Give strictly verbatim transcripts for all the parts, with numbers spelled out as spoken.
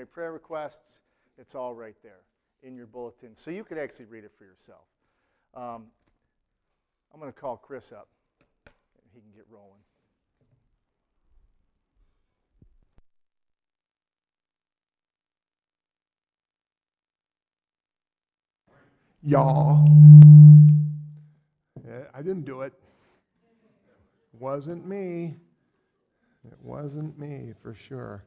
my prayer requests. It's all right there in your bulletin. So you could actually read it for yourself. Um, I'm going to call Chris up, and he can get rolling. Y'all. I didn't do it. It wasn't me. It wasn't me, for sure.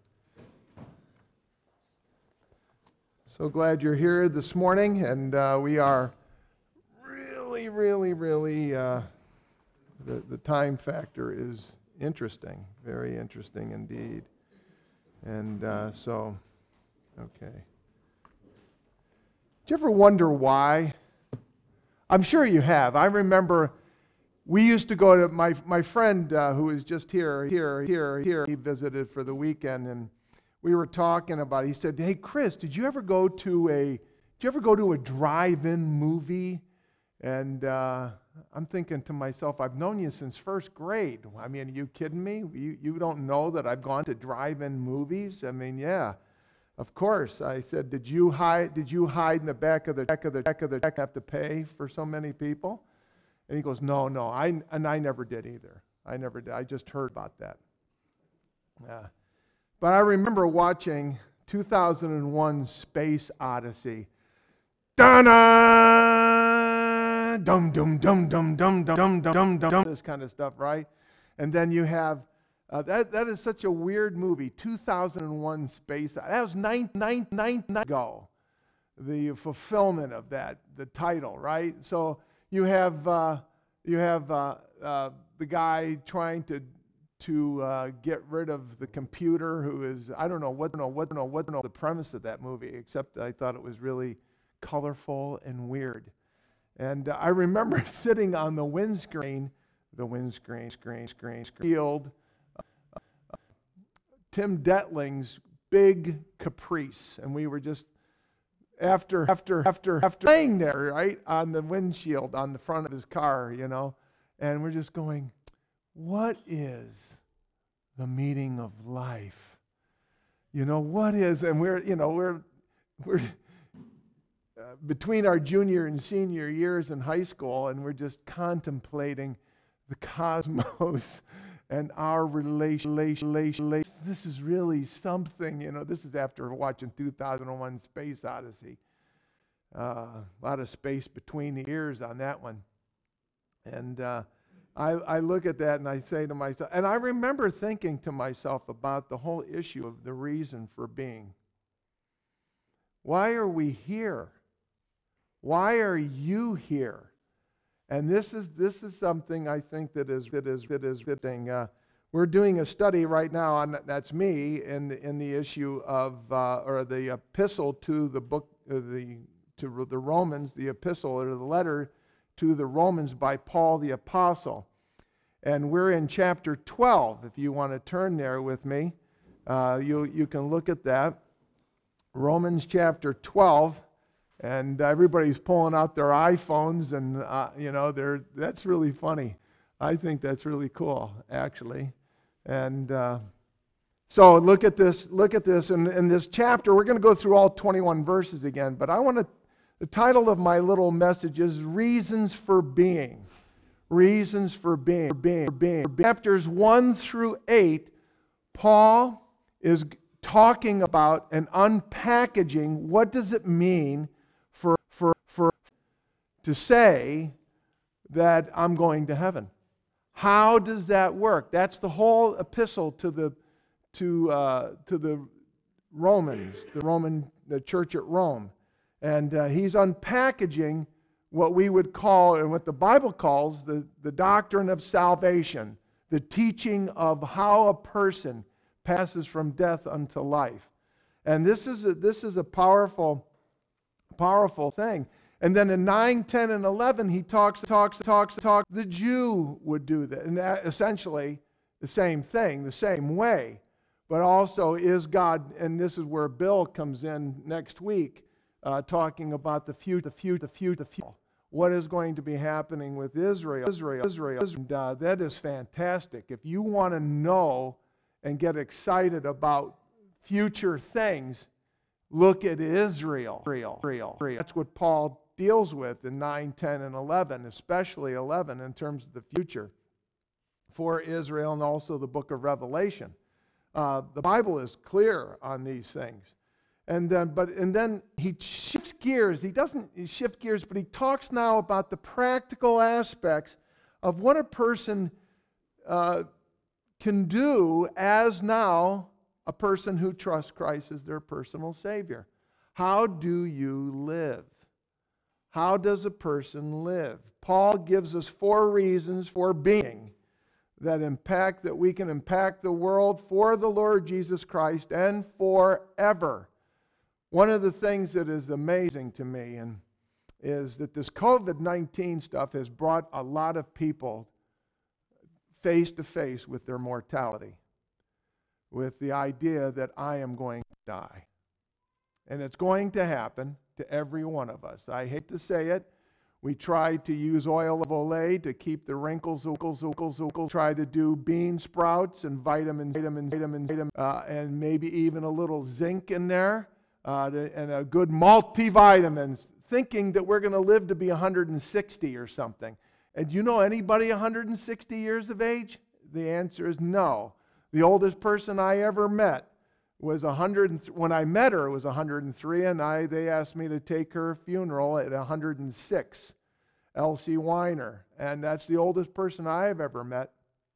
So glad you're here this morning, and uh, we are really, really, really, uh, the, the time factor is interesting, very interesting indeed. And uh, so, okay. Do you ever wonder why? I'm sure you have. I remember we used to go to my my friend uh, who was just here, here, here, here. He visited for the weekend, and we were talking about it. He said, "Hey, Chris, did you ever go to a did you ever go to a drive-in movie?" And uh, I'm thinking to myself, I've known you since first grade. I mean, are you kidding me? You you don't know that I've gone to drive-in movies? I mean, yeah. Of course, I said, did you hide? Did you hide in the back of the back of the back of the have to pay for so many people? And he goes, no, no, I and I never did either. I never did. I just heard about that. Yeah, but I remember watching two thousand one Space Odyssey. Da-na, dum dum dum dum dum dum dum dum dum. This kind of stuff, right? And then you have. Uh, that that is such a weird movie. two thousand one Space. That was nine nine nine nine ago. The fulfillment of that, the title, right? So you have uh, you have uh, uh, the guy trying to to uh, get rid of the computer, who is I don't know what know what know what know the premise of that movie, except I thought it was really colorful and weird. And uh, I remember sitting on the windscreen, the windscreen screen screen screen field. Tim Detling's big Caprice, and we were just after after after after laying there, right, on the windshield on the front of his car, you know, and we're just going, what is the meaning of life? You know, what is, and we're, you know, we're we're uh, between our junior and senior years in high school, and we're just contemplating the cosmos. And our relation, relation, relation, this is really something, you know, this is after watching two thousand one Space Odyssey. Uh, a lot of space between the ears on that one. And uh, I, I look at that and I say to myself, and I remember thinking to myself about the whole issue of the reason for being. Why are we here? Why are you here? And this is this is something I think that is that is that is fitting. Uh, we're doing a study right now on that's me in the, in the issue of uh, or the epistle to the book uh, the to the Romans, the epistle or the letter to the Romans by Paul the apostle, and we're in chapter twelve. If you want to turn there with me, uh, you you can look at that. Romans chapter twelve. And everybody's pulling out their iPhones, and uh, you know, they're that's really funny. I think that's really cool, actually. And uh, so look at this. Look at this. In, in this chapter, we're going to go through all twenty-one verses again. But I want to. The title of my little message is "Reasons for Being." Reasons for being. For being. For being. Chapters one through eight, Paul is talking about and unpackaging what does it mean for for for to say that I'm going to heaven. How does that work? That's the whole epistle to the to uh, to the Romans, the Roman the church at Rome, and uh, he's unpackaging what we would call and what the Bible calls the the doctrine of salvation, the teaching of how a person passes from death unto life, and this is a, this is a powerful. Powerful thing. And then in nine, ten, and eleven, he talks, talks, talks, talks. The Jew would do that. And that essentially the same thing, the same way. But also is God, and this is where Bill comes in next week, uh, talking about the future, the future, the future, the future. What is going to be happening with Israel? Israel, Israel. And uh, that is fantastic. If you want to know and get excited about future things, Look at Israel. Israel. Israel. Israel. That's what Paul deals with in nine, ten, and eleven, especially eleven in terms of the future for Israel, and also the book of Revelation. Uh, the Bible is clear on these things. And then, but and then he shifts gears. He doesn't shift gears, but he talks now about the practical aspects of what a person uh, can do as now a person who trusts Christ as their personal Savior. How do you live? How does a person live? Paul gives us four reasons for being that impact, that we can impact the world for the Lord Jesus Christ and forever. One of the things that is amazing to me and is that this covid nineteen stuff has brought a lot of people face to face with their mortality, with the idea that I am going to die. And it's going to happen to every one of us. I hate to say it. We try to use oil of Olay to keep the wrinkles, wrinkles, wrinkles, wrinkles. Try to do bean sprouts and vitamins, vitamins, vitamins, vitamins uh, and maybe even a little zinc in there, uh, to, and a good multivitamins, thinking that we're going to live to be one hundred sixty or something. And do you know anybody one hundred sixty years of age? The answer is no. The oldest person I ever met was one hundred. When I met her, it was one hundred three, and I they asked me to take her funeral at one hundred six. Elsie Weiner, and that's the oldest person I have ever met.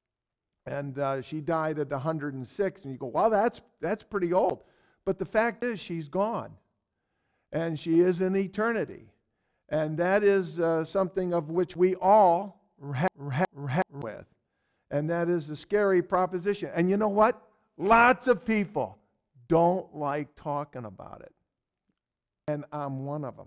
And uh, she died at one hundred six, and you go, "Well, that's that's pretty old." But the fact is, she's gone, and she is in eternity, and that is uh, something of which we all reckon with, and that is a scary proposition. And you know what? Lots of people don't like talking about it. And I'm one of them.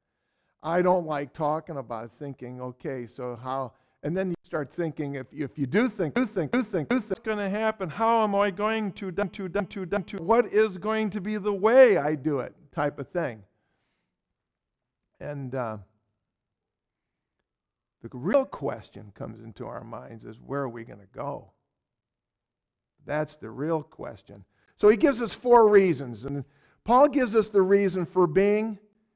I don't like talking about it, thinking, okay, so how, and then you start thinking, if, if you do think, do think, do think, do think, what's going to happen? How am I going to, to, to, to, to, what is going to be the way I do it, type of thing. And uh, the real question comes into our minds is, where are we going to go? That's the real question. So he gives us four reasons, and Paul gives us the reason for being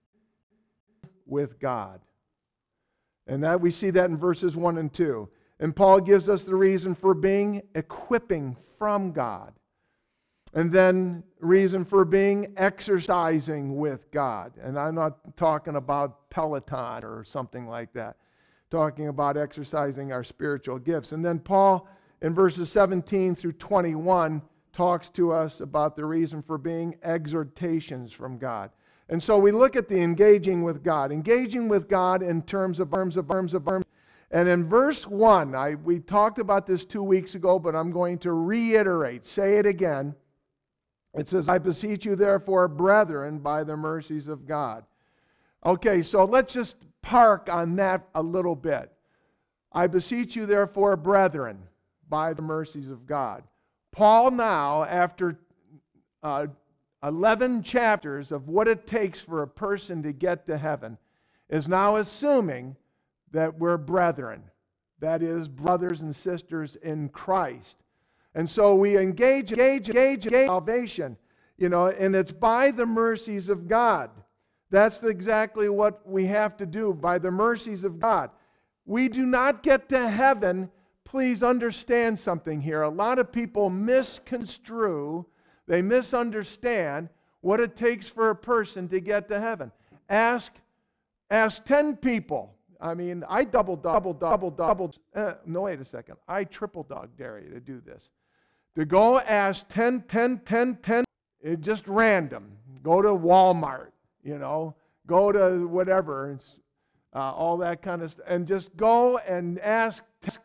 with God. And that we see that in verses one and two. And Paul gives us the reason for being equipping from God. And then reason for being exercising with God. And I'm not talking about Peloton or something like that. Talking about exercising our spiritual gifts. And then Paul, in verses seventeen through twenty-one, talks to us about the reason for being exhortations from God. And so we look at the engaging with God. Engaging with God in terms of terms of terms of terms. And in verse one, I we talked about this two weeks ago, but I'm going to reiterate, say it again. It says, I beseech you therefore, brethren, by the mercies of God. Okay, so let's just park on that a little bit. I beseech you therefore, brethren, by the mercies of God. Paul now, after uh, eleven chapters of what it takes for a person to get to heaven, is now assuming that we're brethren. That is, brothers and sisters in Christ. And so we engage, engage, engage, engage salvation, you know, and it's by the mercies of God. That's exactly what we have to do, by the mercies of God. We do not get to heaven. Please understand something here. A lot of people misconstrue, they misunderstand what it takes for a person to get to heaven. Ask, ask ten people. I mean, I double, double, double, double. Uh, no, wait a second. I triple dog dare you to do this. To go ask ten, ten, ten, ten, it's just random. Go to Walmart, you know, go to whatever, it's, uh, all that kind of stuff, and just go and ask.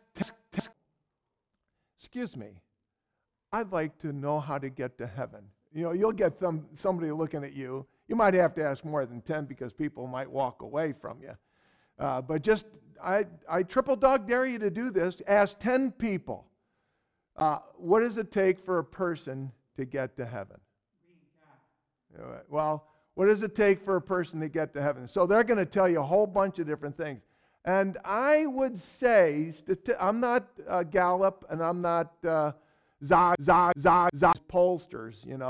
Excuse me, I'd like to know how to get to heaven. You know, you'll get them, somebody looking at you. You might have to ask more than ten because people might walk away from you. Uh, but just, I, I triple dog dare you to do this. Ask ten people, uh, what does it take for a person to get to heaven? Well, what does it take for a person to get to heaven? So they're going to tell you a whole bunch of different things. And I would say, I'm not uh, Gallup and I'm not uh, Zog, Zog, Zog, Zog pollsters, you know.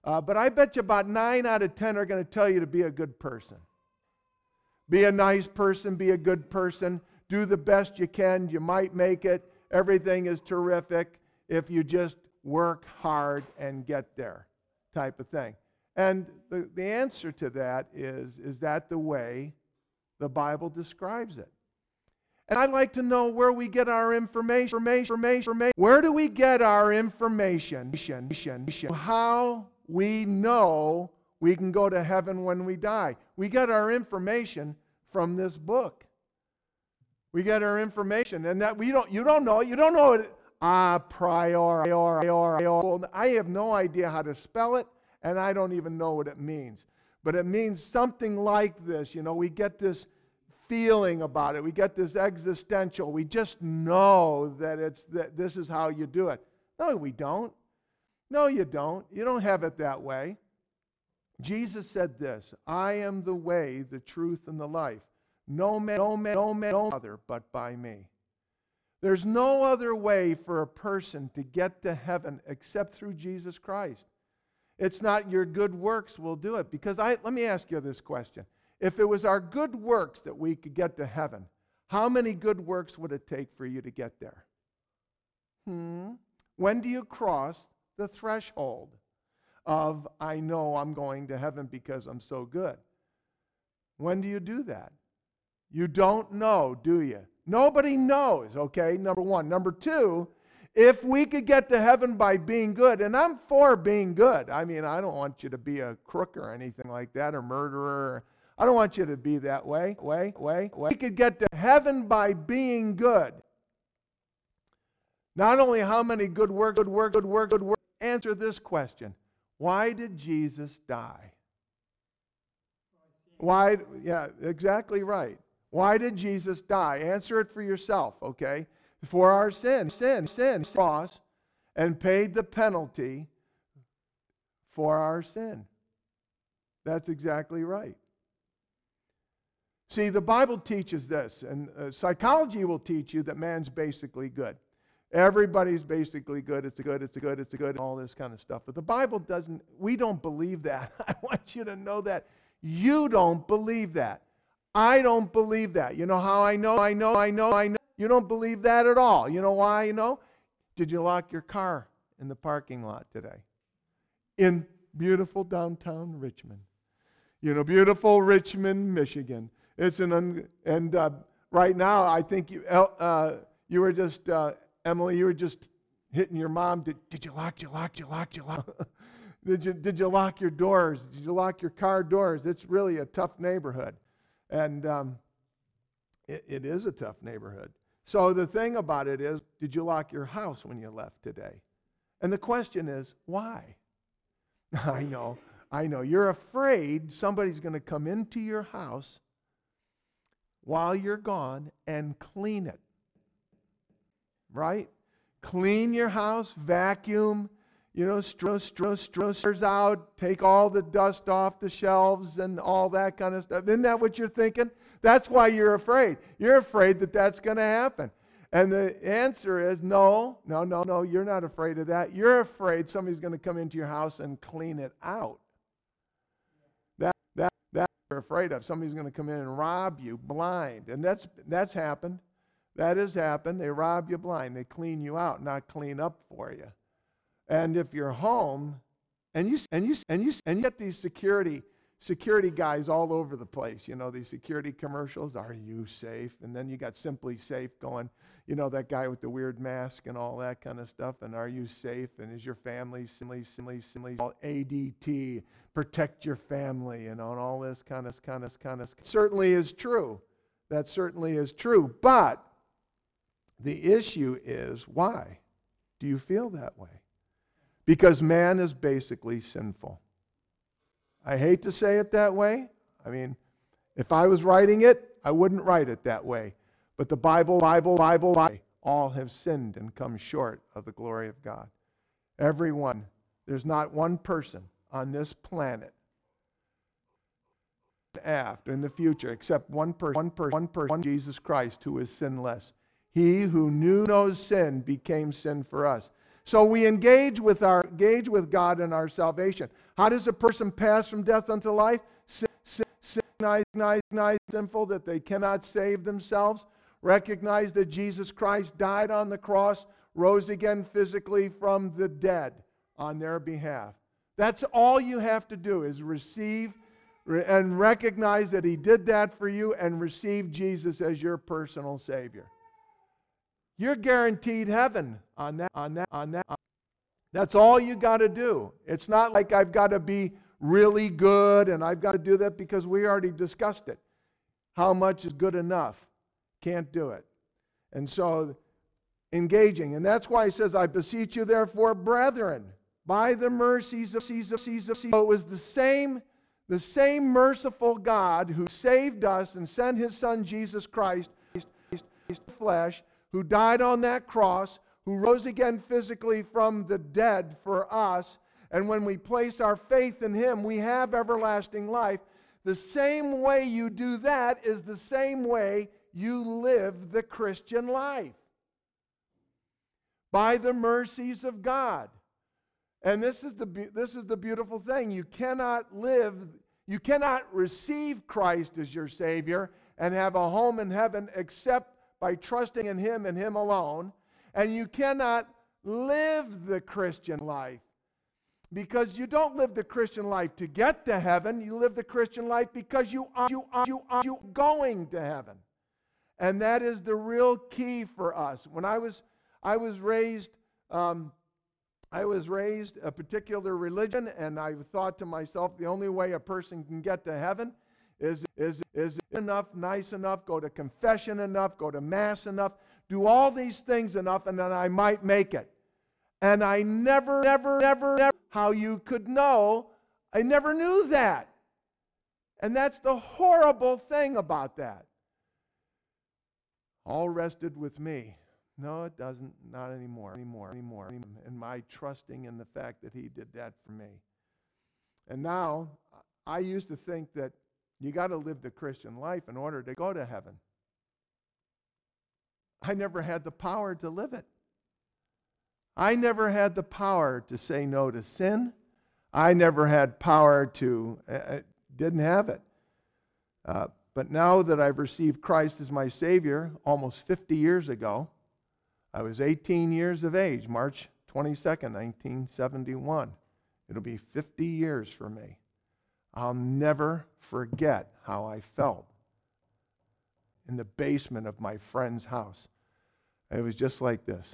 Uh, but I bet you about nine out of ten are going to tell you to be a good person. Be a nice person, be a good person, do the best you can, you might make it, everything is terrific if you just work hard and get there, type of thing. And the, the answer to that is, is that the way the Bible describes it? And I'd like to know where we get our information. information, information. Where do we get our information? How we know we can go to heaven when we die. We get our information from this book. We get our information, and that we don't. You don't know it. You don't know it. A priori. I have no idea how to spell it, and I don't even know what it means. But it means something like this. You know, we get this feeling about it. We get this existential. We just know that it's that this is how you do it. No, we don't. No, you don't. You don't have it that way. Jesus said this, I am the way, the truth, and the life. No man, no man, no man, no other but by me. There's no other way for a person to get to heaven except through Jesus Christ. It's not your good works will do it. Because I let me ask you this question. If it was our good works that we could get to heaven, how many good works would it take for you to get there? Hmm? When do you cross the threshold of, I know I'm going to heaven because I'm so good? When do you do that? You don't know, do you? Nobody knows, okay, number one. Number two, if we could get to heaven by being good, and I'm for being good. I mean, I don't want you to be a crook or anything like that, or murderer. I don't want you to be that way, way, way, way. We could get to heaven by being good. Not only how many good work, good work, good work, good work. Answer this question. Why did Jesus die? Why? Yeah, exactly right. Why did Jesus die? Answer it for yourself, okay? For our sin, sin, sin, cross, and paid the penalty for our sin. That's exactly right. See, the Bible teaches this, and uh, psychology will teach you that man's basically good. Everybody's basically good. It's a good, it's a good, it's a good, all this kind of stuff. But the Bible doesn't, we don't believe that. I want you to know that. You don't believe that. I don't believe that. You know how I know, I know, I know, I know? You don't believe that at all. You know why you know? Did you lock your car in the parking lot today? In beautiful downtown Richmond. You know, beautiful Richmond, Michigan. It's an, un, and uh, right now, I think you, uh, you were just, uh, Emily, you were just hitting your mom. Did, did you lock, did you lock, did you lock, did you lock? did, you, did you lock your doors? Did you lock your car doors? It's really a tough neighborhood. And um, it, it is a tough neighborhood. So the thing about it is, did you lock your house when you left today? And the question is, why? I know, I know. You're afraid somebody's going to come into your house while you're gone and clean it. Right? Clean your house, vacuum, you know, straw, straw, straw, straws out, take all the dust off the shelves and all that kind of stuff. Isn't that what you're thinking? That's why you're afraid. You're afraid that that's going to happen. And the answer is no, no, no, no, you're not afraid of that. You're afraid somebody's going to come into your house and clean it out. That, that, that you're afraid of. Somebody's going to come in and rob you blind. And that's, that's happened. That has happened. They rob you blind. They clean you out, not clean up for you. And if you're home, and you and you and you and you get these security security guys all over the place, you know, these security commercials. Are you safe? And then you got Simply Safe going. You know, that guy with the weird mask and all that kind of stuff. And are you safe? And is your family simply simply simply A D T, protect your family, you know, and all this kind of kind of kind of certainly is true. That certainly is true. But the issue is, why do you feel that way? Because man is basically sinful. I hate to say it that way. I mean, if I was writing it, I wouldn't write it that way. But the Bible, Bible, Bible, Bible, all have sinned and come short of the glory of God. Everyone. There's not one person on this planet after in the future except one person, one person, one person, Jesus Christ, who is sinless. He who knew no sin became sin for us. So we engage with our engage with God in our salvation. How does a person pass from death unto life? Sin, sin, sin, recognize, recognize sinful that they cannot save themselves. Recognize that Jesus Christ died on the cross, rose again physically from the dead on their behalf. That's all you have to do, is receive and recognize that He did that for you and receive Jesus as your personal Savior. You're guaranteed heaven on that, on that, on that. That's all you got to do. It's not like I've got to be really good and I've got to do that, because we already discussed it. How much is good enough? Can't do it. And so, engaging. And that's why He says, I beseech you therefore, brethren, by the mercies of Caesar, Caesar, Caesar. So it was the same, the same merciful God who saved us and sent His Son Jesus Christ, flesh, who died on that cross, who rose again physically from the dead for us, and when we place our faith in Him, we have everlasting life. The same way you do that is the same way you live the Christian life. By the mercies of God. And this is the this is the beautiful thing. You cannot live, you cannot receive Christ as your Savior and have a home in heaven except by trusting in Him and Him alone. And you cannot live the Christian life, because you don't live the Christian life to get to heaven. You live the Christian life because you are, you are, you are you going to heaven. And that is the real key for us. When I was I was raised um, I was raised a particular religion, and I thought to myself, the only way a person can get to heaven is is is enough, nice enough, go to confession enough, go to Mass enough, do all these things enough, and then I might make it. And I never, never, never, never, how you could know, I never knew that. And that's the horrible thing about that. All rested with me. No, it doesn't, not anymore, anymore, anymore. And my trusting in the fact that He did that for me. And now, I used to think that you got to live the Christian life in order to go to heaven. I never had the power to live it. I never had the power to say no to sin. I never had power to, uh, didn't have it. Uh, but now that I've received Christ as my Savior almost fifty years ago, I was eighteen years of age, March twenty-second, nineteen seventy-one. It'll be fifty years for me. I'll never forget how I felt in the basement of my friend's house. It was just like this.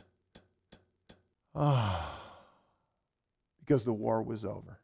Ah, because the war was over.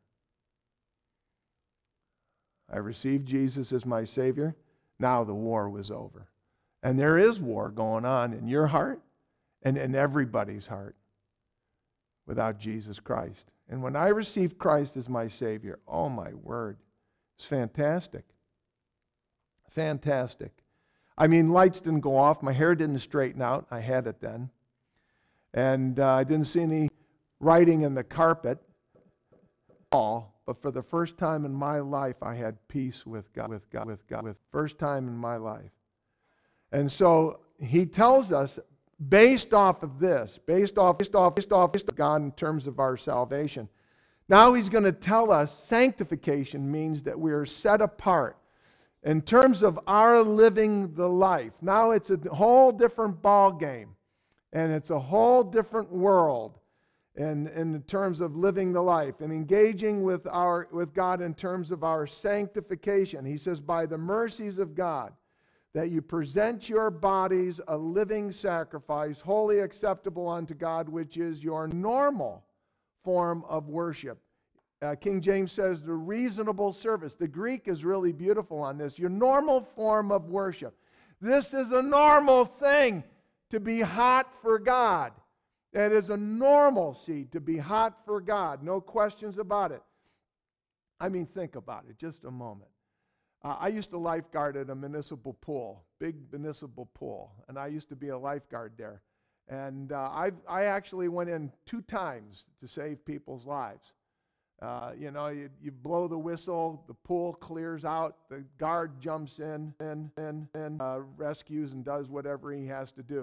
I received Jesus as my Savior. Now the war was over. And there is war going on in your heart and in everybody's heart without Jesus Christ. And when I received Christ as my Savior, oh my word, it's fantastic. Fantastic. I mean, lights didn't go off. My hair didn't straighten out. I had it then. And uh, I didn't see any writing in the carpet at all. But for the first time in my life, I had peace with God, with God, with God, with first time in my life. And so He tells us, based off of this, based off, based off, based off, based off God in terms of our salvation. Now He's going to tell us sanctification means that we are set apart. In terms of our living the life, now it's a whole different ball game, and it's a whole different world in, in terms of living the life and engaging with our with God in terms of our sanctification. He says, by the mercies of God, that you present your bodies a living sacrifice, wholly acceptable unto God, which is your normal form of worship. Uh, King James says the reasonable service. The Greek is really beautiful on this. Your normal form of worship. This is a normal thing to be hot for God. It is a normalcy to be hot for God. No questions about it. I mean, think about it just a moment. Uh, I used to lifeguard at a municipal pool, big municipal pool, and I used to be a lifeguard there. And uh, I I actually went in two times to save people's lives. Uh, you know, you, you blow the whistle, the pool clears out, the guard jumps in and, and, and uh, rescues and does whatever he has to do.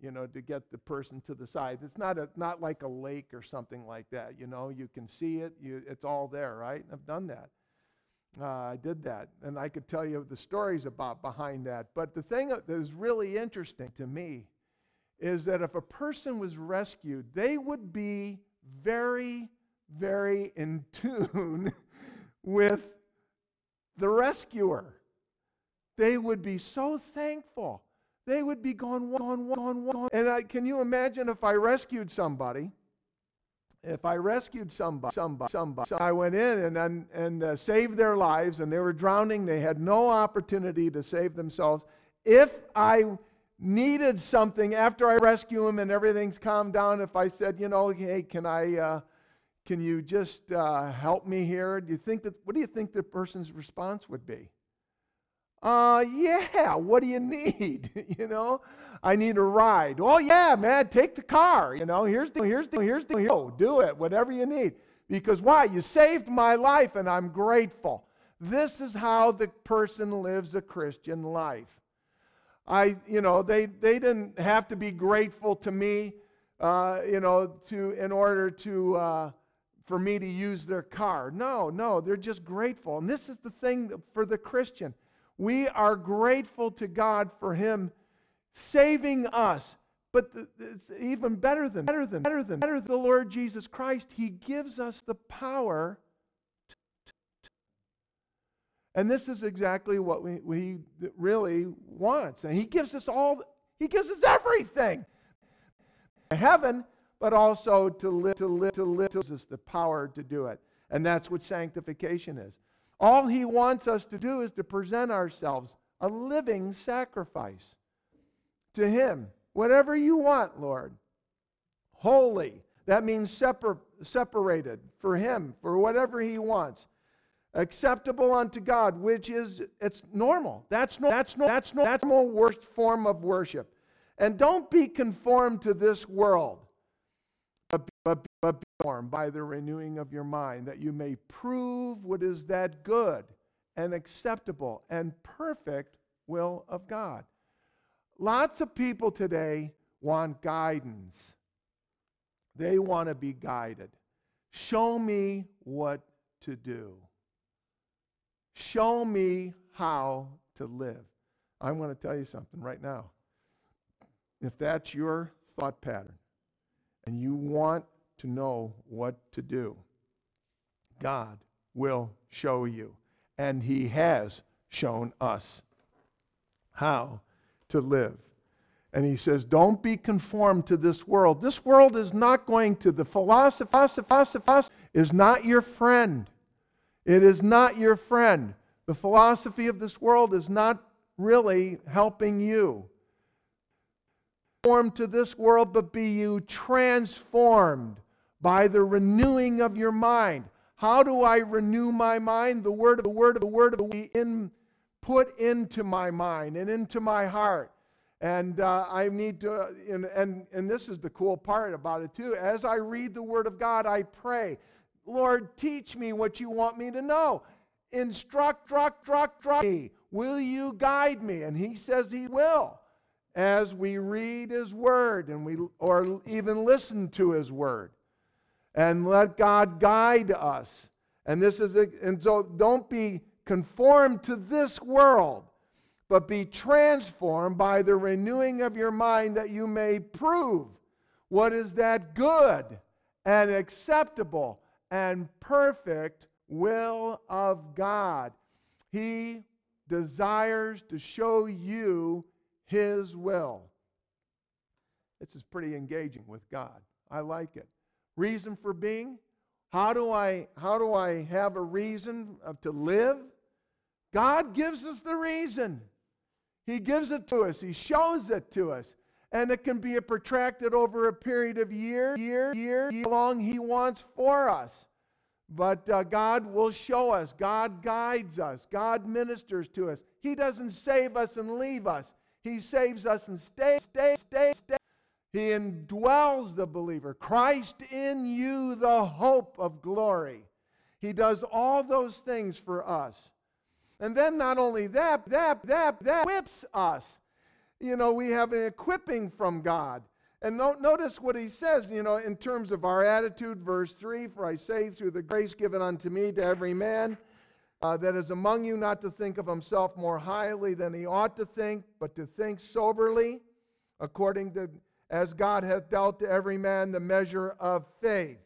you know, to get the person to the side. It's not a not like a lake or something like that, you know. You can see it. You, it's all there, right? I've done that. Uh, I did that, and I could tell you the stories about behind that. But the thing that is really interesting to me is that if a person was rescued, they would be very, very in tune with the rescuer. They would be so thankful. They would be going, going, going, going. And I, can you imagine if I rescued somebody? If I rescued somebody, somebody, somebody, I went in and and, and uh, saved their lives, and they were drowning. They had no opportunity to save themselves. If I needed something after I rescue them and everything's calmed down, if I said, you know, hey, can I, uh, can you just uh, help me here? Do you think that? What do you think the person's response would be? Uh, yeah, what do you need? You know, I need a ride. Oh, yeah, man, take the car. You know, here's the, here's the, here's the, oh, do it, whatever you need. Because why? You saved my life and I'm grateful. This is how the person lives a Christian life. I, you know, they, they didn't have to be grateful to me, uh, you know, to, in order to, uh, for me to use their car. No, no, they're just grateful. And this is the thing for the Christian. We are grateful to God for Him saving us. But the, it's even better than, better than, better than, better than the Lord Jesus Christ. He gives us the power. To, to, and this is exactly what we, we really wants. And He gives us all, He gives us everything. Heaven, but also to live, to live, to live, gives us the power to do it. And that's what sanctification is. All He wants us to do is to present ourselves a living sacrifice to Him. Whatever you want, Lord. Holy. That means separ- separated for Him, for whatever He wants. Acceptable unto God, which is, it's normal. That's no, that's no, that's no, that's no worst form of worship. And don't be conformed to this world, but, but, but be formed by the renewing of your mind, that you may prove what is that good and acceptable and perfect will of God. Lots of people today want guidance. They want to be guided. Show me what to do. Show me how to live. I want to tell you something right now. If that's your thought pattern and you want to know what to do, God will show you. And He has shown us how to live. And He says, don't be conformed to this world. This world is not going to, the philosophy, philosophy is not your friend. It is not your friend. The philosophy of this world is not really helping you. Conform to this world, but be you transformed by the renewing of your mind. How do I renew my mind? The word of the word of the word of the in put into my mind and into my heart. And uh, I need to, and, and, and this is the cool part about it too. As I read the Word of God, I pray, Lord, teach me what you want me to know. Instruct, instruct, instruct, instruct me. Will you guide me? And He says He will. As we read His Word, and we, or even listen to His Word, and let God guide us. And this is, a, and so don't be conformed to this world, but be transformed by the renewing of your mind, that you may prove what is that good and acceptable and perfect will of God. He desires to show you His will. This is pretty engaging with God. I like it. Reason for being? How do I, how do I have a reason to live? God gives us the reason. He gives it to us. He shows it to us. And it can be protracted over a period of year, year, year, year long He wants for us. But uh, God will show us. God guides us. God ministers to us. He doesn't save us and leave us. He saves us and stays, stays, stays, stays. He indwells the believer. Christ in you, the hope of glory. He does all those things for us. And then not only that, that, that, that whips us. you know, we have an equipping from God. And no, notice what he says, you know, in terms of our attitude, verse three, for I say through the grace given unto me to every man uh, that is among you not to think of himself more highly than he ought to think, but to think soberly, according to as God hath dealt to every man the measure of faith.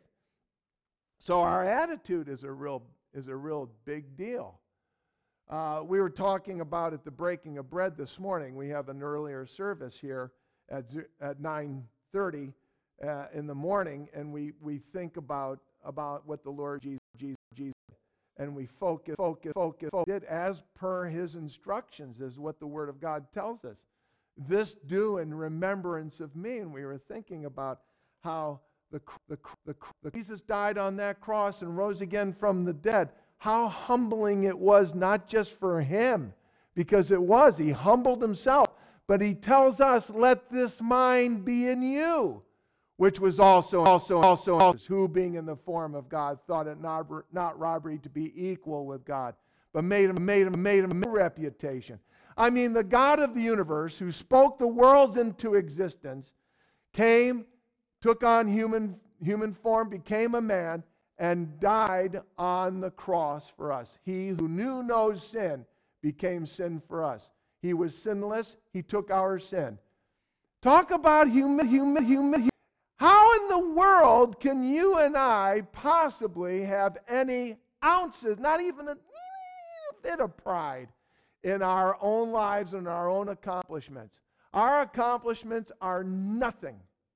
So our attitude is a real is a real big deal. Uh, we were talking about at the breaking of bread this morning. We have an earlier service here at at nine thirty uh, in the morning, and we, we think about about what the Lord Jesus Jesus Jesus and we focus focus focus focus did as per his instructions, is what the Word of God tells us. This do in remembrance of me. And we were thinking about how the, the, the, the Jesus died on that cross and rose again from the dead. How humbling it was, not just for him, because it was. He humbled himself. But he tells us, let this mind be in you, which was also, also, also, also, who being in the form of God, thought it not, not robbery to be equal with God, but made him, made him, made him a reputation. I mean, the God of the universe, who spoke the worlds into existence, came, took on human, human form, became a man, and died on the cross for us. He who knew no sin became sin for us. He was sinless. He took our sin. Talk about human, human, human. How in the world can you and I possibly have any ounces, not even a, a bit of pride in our own lives and our own accomplishments? Our accomplishments are nothing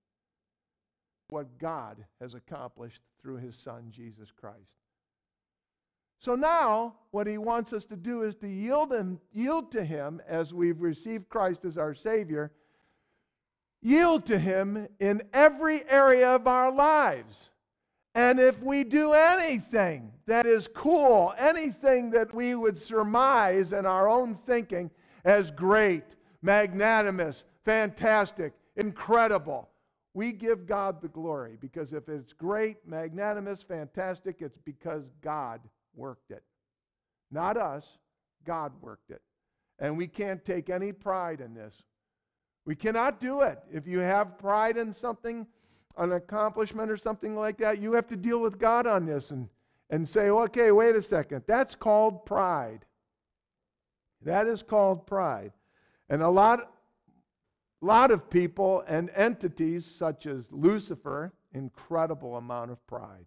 what God has accomplished through his Son, Jesus Christ. So now, what he wants us to do is to yield and yield to him as we've received Christ as our Savior. Yield to him in every area of our lives. And if we do anything that is cool, anything that we would surmise in our own thinking as great, magnanimous, fantastic, incredible, we give God the glory. Because if it's great, magnanimous, fantastic, it's because God worked it. Not us, God worked it. And we can't take any pride in this. We cannot do it. If you have pride in something, an accomplishment or something like that, you have to deal with God on this and, and say, okay, wait a second. That's called pride. That is called pride. And a lot, lot of people and entities such as Lucifer, incredible amount of pride.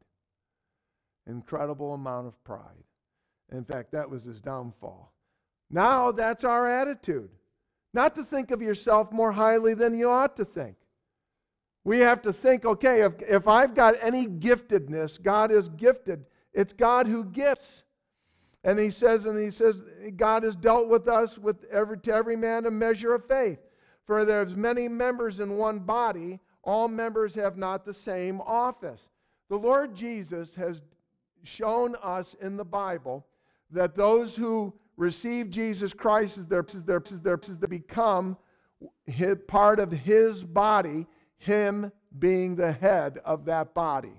Incredible amount of pride. In fact, that was his downfall. Now that's our attitude. Not to think of yourself more highly than you ought to think. We have to think, okay, if, if I've got any giftedness, God is gifted. It's God who gifts. And he says, and he says, God has dealt with us with every, to every man a measure of faith. For there's many members in one body, all members have not the same office. The Lord Jesus has shown us in the Bible that those who receive Jesus Christ as their, as their, as their, as they become his, part of his body, him being the head of that body.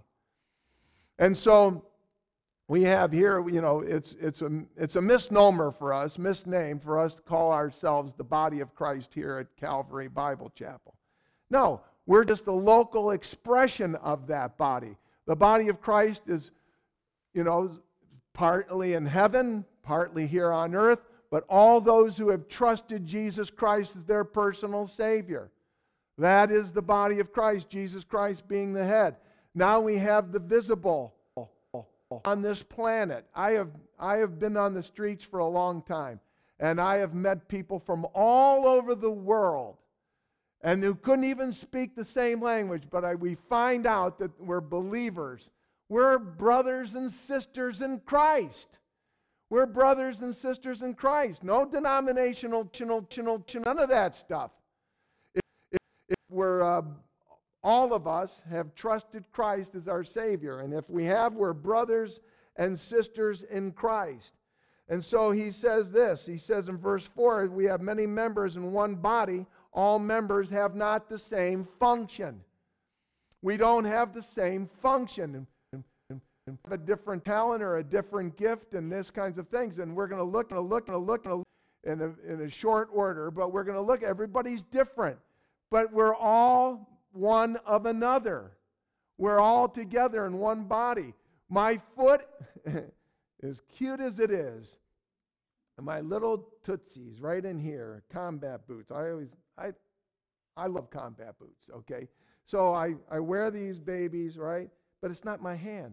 And so we have here, you know, it's it's a it's a misnomer for us, misname for us to call ourselves the body of Christ here at Calvary Bible Chapel. No, we're just a local expression of that body. The body of Christ is, you know, partly in heaven, partly here on earth, but all those who have trusted Jesus Christ as their personal Savior. That is the body of Christ, Jesus Christ being the head. Now we have the visible on this planet. I have, I have been on the streets for a long time, and I have met people from all over the world and who couldn't even speak the same language, but I, we find out that we're believers. We're brothers and sisters in Christ. We're brothers and sisters in Christ. No denominational, none of that stuff. If, if, if we're, uh, all of us have trusted Christ as our Savior. And if we have, we're brothers and sisters in Christ. And so he says this. He says in verse four, we have many members in one body. All members have not the same function. We don't have the same function. Have a different talent or a different gift and this kinds of things. And we're going to look and look and look and in a, in a short order, but we're going to look, everybody's different, but we're all one of another. We're all together in one body. My foot, as cute as it is, and my little tootsies right in here, combat boots. I always, I, I love combat boots, okay? So I, I wear these babies, right? But it's not my hand.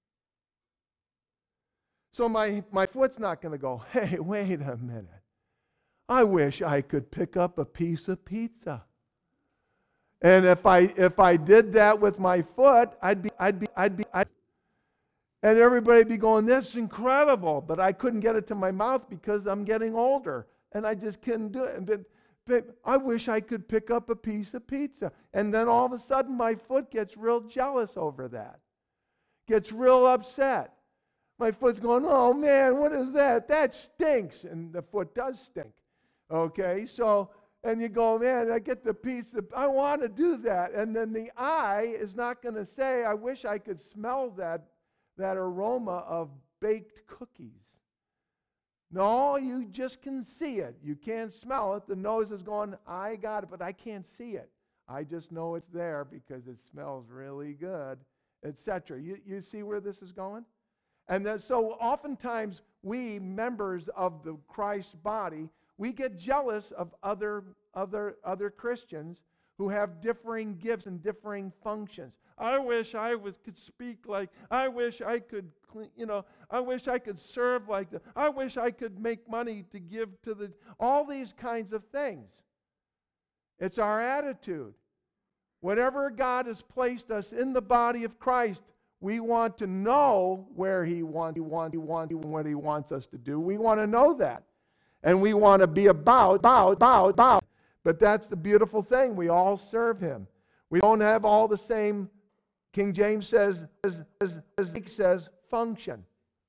So my, my foot's not going to go, hey, wait a minute. I wish I could pick up a piece of pizza. And if I if I did that with my foot, I'd be I'd be I'd be I'd, and everybody'd be going, "That's incredible!" But I couldn't get it to my mouth because I'm getting older, and I just couldn't do it. But, but I wish I could pick up a piece of pizza, and then all of a sudden my foot gets real jealous over that, gets real upset. My foot's going, "Oh man, what is that? That stinks!" And the foot does stink. Okay, so. And you go, man, I get the piece of, I want to do that. And then the eye is not going to say, I wish I could smell that, that aroma of baked cookies. No, you just can see it. You can't smell it. The nose is going, I got it, but I can't see it. I just know it's there because it smells really good, et cetera. You, you see where this is going? And then, so oftentimes we, members of the Christ body, we get jealous of other, other, other Christians who have differing gifts and differing functions. I wish I was could speak like, I wish I could, clean, you know, I wish I could serve like that. I wish I could make money to give to the, all these kinds of things. It's our attitude. Whenever God has placed us in the body of Christ, we want to know where He wants, He wants, He wants, what He wants us to do. We want to know that. And we want to be about, about, about, about. But that's the beautiful thing. We all serve Him. We don't have all the same, King James says, as, as, as Greek says, function.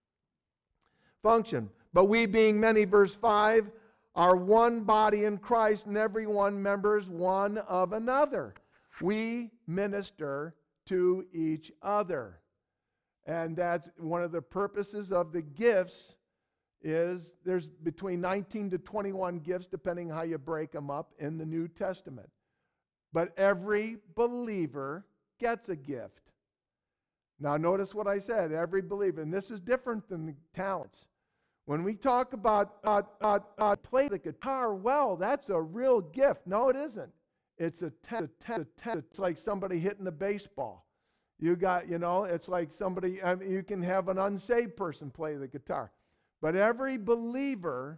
Function. But we being many, verse five, are one body in Christ, and every one members one of another. We minister to each other. And that's one of the purposes of the gifts. Is there's between nineteen to twenty-one gifts, depending how you break them up in the New Testament. But every believer gets a gift. Now notice what I said, every believer, and this is different than the talents. When we talk about uh, uh, uh, play the guitar well, that's a real gift. No, it isn't. It's a ten, a ten, it's like somebody hitting a baseball. You got, you know, it's like somebody, I mean, you can have an unsaved person play the guitar. But every believer,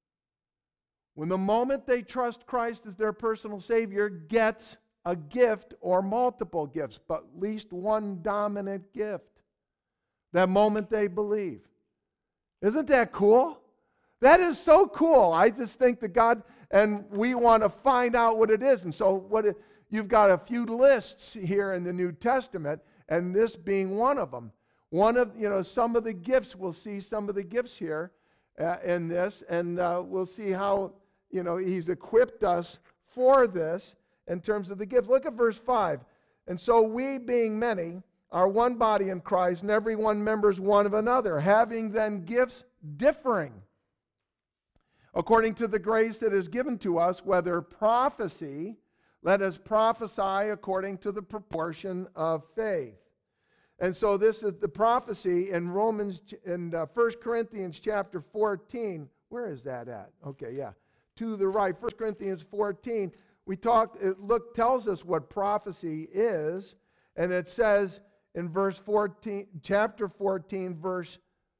when the moment they trust Christ as their personal Savior, gets a gift or multiple gifts, but at least one dominant gift. That moment they believe. Isn't that cool? That is so cool. I just think that God, and we want to find out what it is. And so what it, you've got a few lists here in the New Testament, and this being one of them. One of, you know, some of the gifts, we'll see some of the gifts here uh, in this, and uh, we'll see how, you know, He's equipped us for this in terms of the gifts. Look at verse five. And so we, being many, are one body in Christ, and every one members one of another, having then gifts differing, according to the grace that is given to us, whether prophecy, let us prophesy according to the proportion of faith. And so this is the prophecy in Romans, in uh, First Corinthians chapter fourteen. Where is that at? Okay, yeah. To the right, First Corinthians fourteen. We talked, it look, tells us what prophecy is. And it says in verse fourteen, chapter fourteen, verse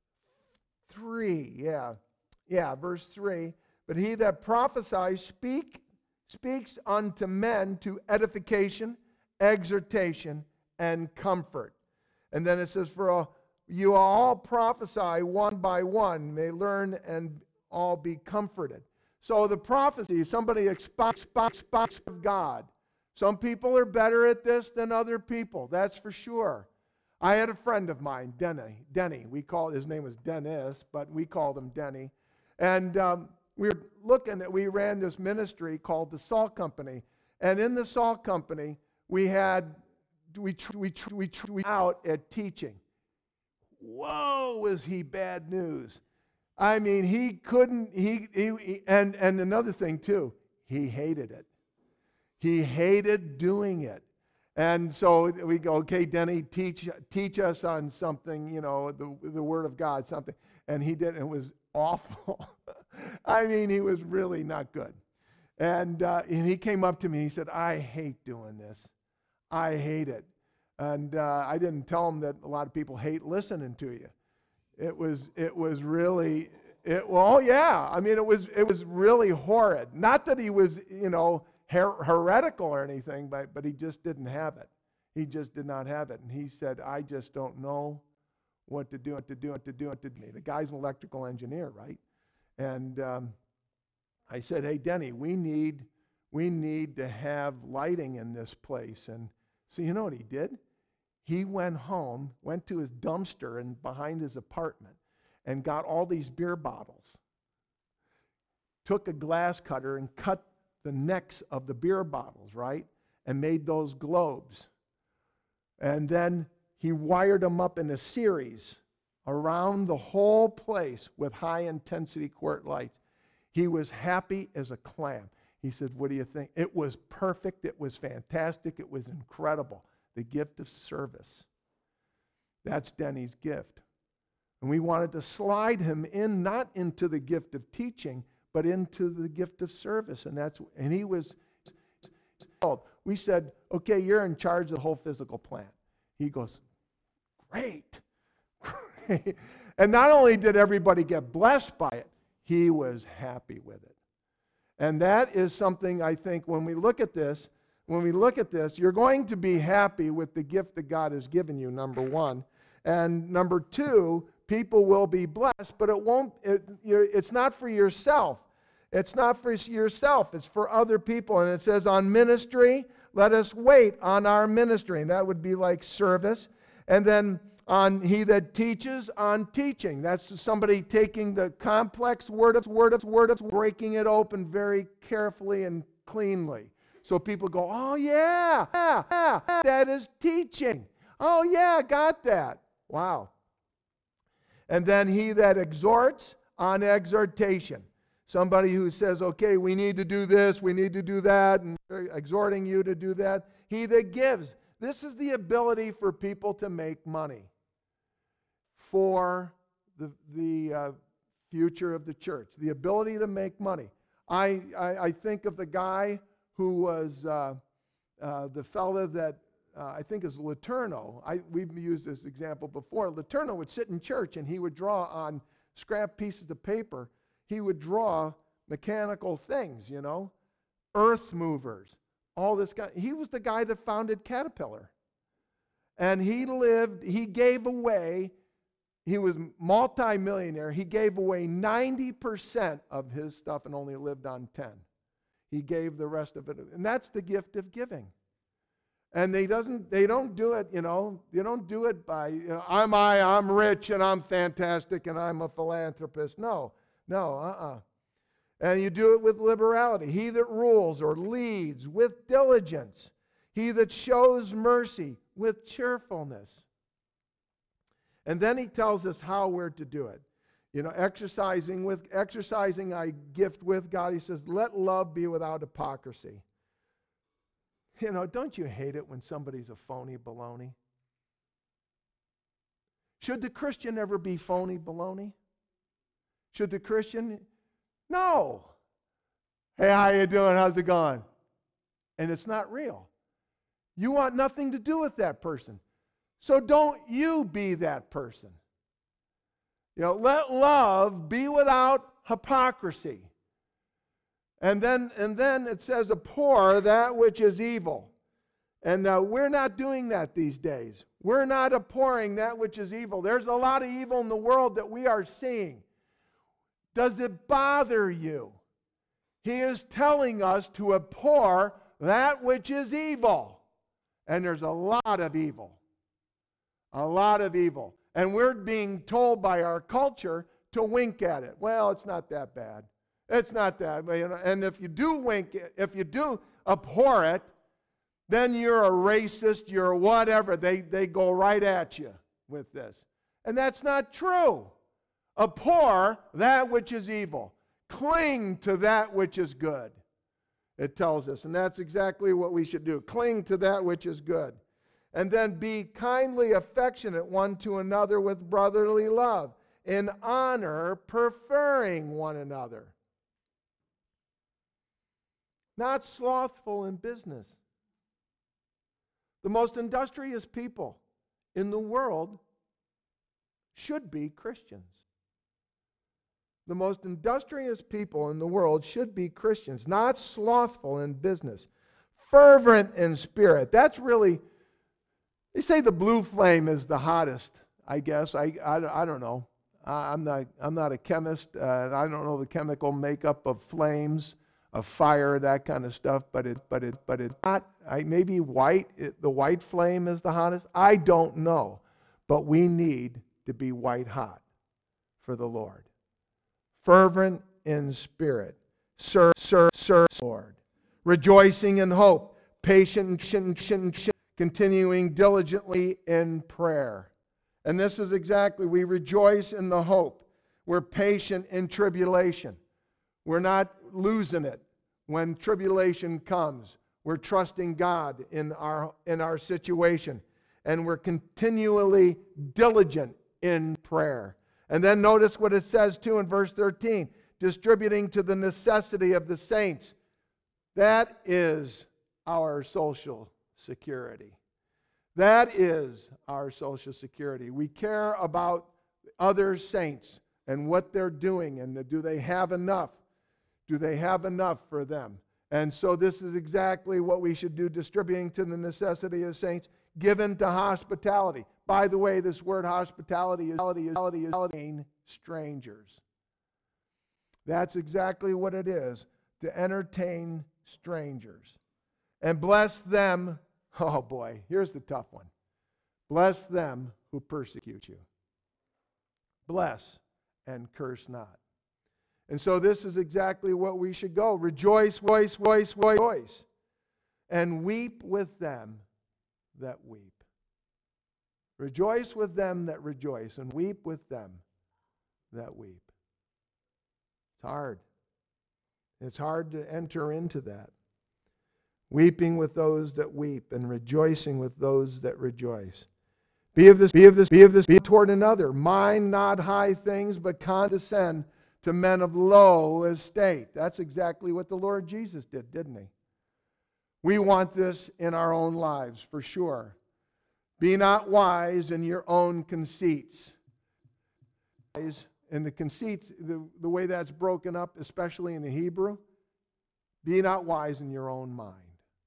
three. Yeah, yeah, verse three. But he that prophesies speak, speaks unto men to edification, exhortation, and comfort. And then it says, for all, you all prophesy one by one, may learn and all be comforted. So the prophecy, somebody expects of God. Some people are better at this than other people, that's for sure. I had a friend of mine, Denny. Denny, we called, his name was Dennis, but we called him Denny. And um, we were looking at, we ran this ministry called the Salt Company. And in the Salt Company, we had We, we, we, we out at teaching. Whoa, was he bad news. I mean, he couldn't, he, he, he and, and another thing too, he hated it. He hated doing it. And so we go, okay, Denny, teach teach us on something, you know, the, the Word of God, something. And he did, and it was awful. I mean, he was really not good. And, uh, and he came up to me, he said, I hate doing this. I hate it. And uh, I didn't tell him that a lot of people hate listening to you. It was, it was really, it, well, yeah. I mean, it was, it was really horrid. Not that he was, you know, her- heretical or anything, but, but he just didn't have it. He just did not have it. And he said, I just don't know what to do, what to do, what to do, what to do. The guy's an electrical engineer, right? And um, I said, hey, Denny, we need, we need to have lighting in this place. And so you know what he did? He went home, went to his dumpster and behind his apartment and got all these beer bottles, took a glass cutter and cut the necks of the beer bottles, right? And made those globes. And then he wired them up in a series around the whole place with high-intensity quart lights. He was happy as a clam. He said, what do you think? It was perfect. It was fantastic. It was incredible. The gift of service. That's Denny's gift. And we wanted to slide him in, not into the gift of teaching, but into the gift of service. And that's and he was, we said, okay, you're in charge of the whole physical plant. He goes, great. Great. And not only did everybody get blessed by it, he was happy with it. And that is something I think when we look at this, when we look at this, you're going to be happy with the gift that God has given you, number one. And number two, people will be blessed, but it won't, it, it's not for yourself. It's not for yourself. It's for other people. And it says on ministry, let us wait on our ministry. And that would be like service. And then on he that teaches, on teaching. That's somebody taking the complex word of word of word of breaking it open very carefully and cleanly. So people go, oh yeah, yeah, yeah, that is teaching. Oh yeah, got that. Wow. And then he that exhorts, on exhortation. Somebody who says, okay, we need to do this, we need to do that, and exhorting you to do that. He that gives. This is the ability for people to make money for the, the uh, future of the church. The ability to make money. I, I, I think of the guy who was uh, uh, the fella that uh, I think is Laterno. I, we've used this example before. Laterno would sit in church and he would draw on scrap pieces of paper. He would draw mechanical things, you know, earth movers, all this guy. He was the guy that founded Caterpillar. And he lived, he gave away, he was multi-millionaire. He gave away ninety percent of his stuff and only lived on ten. He gave the rest of it. And that's the gift of giving. And they doesn't they don't do it, you know, they don't do it by, you know, I'm I, I'm rich and I'm fantastic and I'm a philanthropist. No, no, uh-uh. And you do it with liberality. He that rules or leads with diligence. He that shows mercy with cheerfulness. And then he tells us how we're to do it. You know, exercising with exercising I gift with God. He says, let love be without hypocrisy. You know, don't you hate it when somebody's a phony baloney? Should the Christian ever be phony baloney? Should the Christian? No. Hey, how you doing? How's it going? And it's not real. You want nothing to do with that person. So don't you be that person. You know, let love be without hypocrisy. And then, and then it says, abhor that which is evil. And uh, we're not doing that these days. We're not abhorring that which is evil. There's a lot of evil in the world that we are seeing. Does it bother you? He is telling us to abhor that which is evil. And there's a lot of evil. A lot of evil. And we're being told by our culture to wink at it. Well, it's not that bad. It's not that. You know, and if you do wink, if you do abhor it, then you're a racist, you're whatever. They, they go right at you with this. And that's not true. Abhor that which is evil. Cling to that which is good. It tells us, and that's exactly what we should do. Cling to that which is good. And then be kindly affectionate one to another with brotherly love, in honor, preferring one another. Not slothful in business. The most industrious people in the world should be Christians. The most industrious people in the world should be Christians, not slothful in business, fervent in spirit. That's really, they say the blue flame is the hottest, I guess. I, I, I don't know. I'm not, I'm not a chemist. Uh, and I don't know the chemical makeup of flames, of fire, that kind of stuff. But it, but it, but it not. I, maybe white. It, the white flame is the hottest. I don't know, but we need to be white hot for the Lord. Fervent in spirit, serve, serve, serve, Lord. Rejoicing in hope, patient, continuing diligently in prayer. And this is exactly, we rejoice in the hope. We're patient in tribulation. We're not losing it when tribulation comes. We're trusting God in our, in our situation. And we're continually diligent in prayer. And then notice what it says too in verse thirteen. Distributing to the necessity of the saints. That is our social security. That is our social security. We care about other saints and what they're doing, and do they have enough? Do they have enough for them? And so this is exactly what we should do, distributing to the necessity of saints, given to hospitality. By the way, this word hospitality is, is, is strangers. That's exactly what it is, to entertain strangers. And bless them. Oh boy, here's the tough one. Bless them who persecute you. Bless and curse not. And so this is exactly what we should go. Rejoice, voice, voice, voice, voice. And weep with them that weep. Rejoice with them that rejoice, and weep with them that weep. It's hard. It's hard to enter into that. Weeping with those that weep, and rejoicing with those that rejoice. Be of this, be of this, be of this, be toward another. Mind not high things, but condescend to men of low estate. That's exactly what the Lord Jesus did, didn't he? We want this in our own lives, for sure. Be not wise in your own conceits. And the conceits, the, the way that's broken up, especially in the Hebrew, be not wise in your own mind.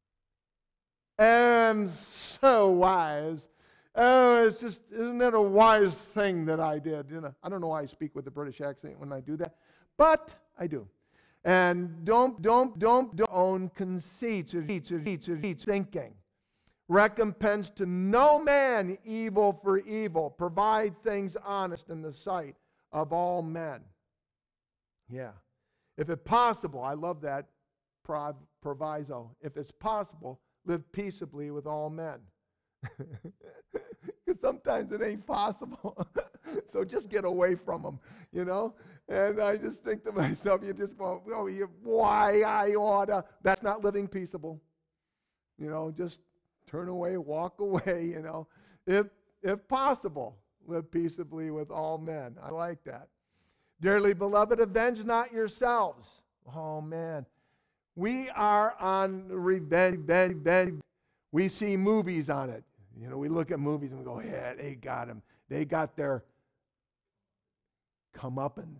And so wise. Oh, it's just, isn't it a wise thing that I did? You know, I don't know why I speak with a British accent when I do that, but I do. And don't, don't, don't, don't own conceits or thinking. Recompense to no man evil for evil. Provide things honest in the sight of all men. Yeah. If it's possible, I love that prov- proviso. If it's possible, live peaceably with all men. Because sometimes it ain't possible. So just get away from them, you know. And I just think to myself, you just go, oh, you, why I oughta. That's not living peaceable. You know, just turn away, walk away, you know. If if possible, live peaceably with all men. I like that. Dearly beloved, avenge not yourselves. Oh, man. We are on revenge, revenge, revenge. We see movies on it. You know, we look at movies and we go, yeah, they got him. They got their comeuppance.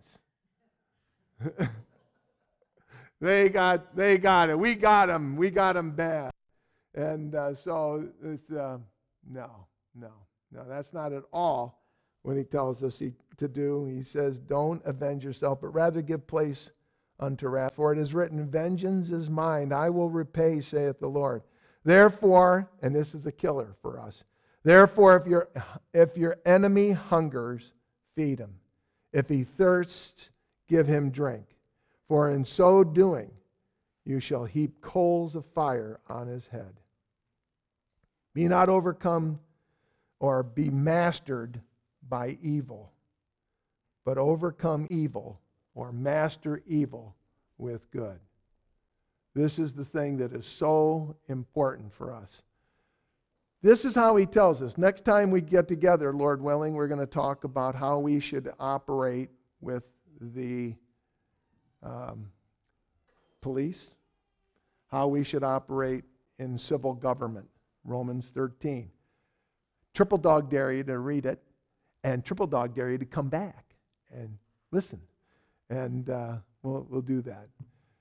they got, they got it. We got them. We got them bad. And uh, so it's uh, no, no, no. That's not at all what he tells us he, to do. He says, "Don't avenge yourself, but rather give place unto wrath. For it is written, Vengeance is mine; I will repay, saith the Lord." Therefore, and this is a killer for us. Therefore, if your if your enemy hungers, feed him. If he thirsts, give him drink. For in so doing, you shall heap coals of fire on his head. Be not overcome or be mastered by evil, but overcome evil or master evil with good. This is the thing that is so important for us. This is how he tells us. Next time we get together, Lord willing, we're going to talk about how we should operate with the um, police, how we should operate in civil government, Romans thirteen. Triple dog dare you to read it, and triple dog dare you to come back and listen. And uh, we'll, we'll do that.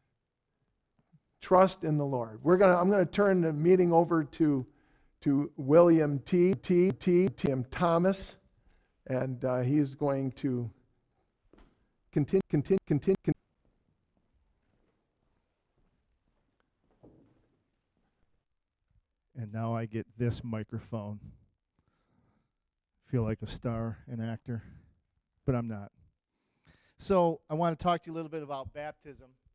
Trust in the Lord. We're gonna. I'm going to turn the meeting over to to William T. T. T. Tim Thomas, and uh, he's going to continue. Continue. Continue. continue. And now I get this microphone. Feel like a star, an actor, but I'm not. So I want to talk to you a little bit about baptism.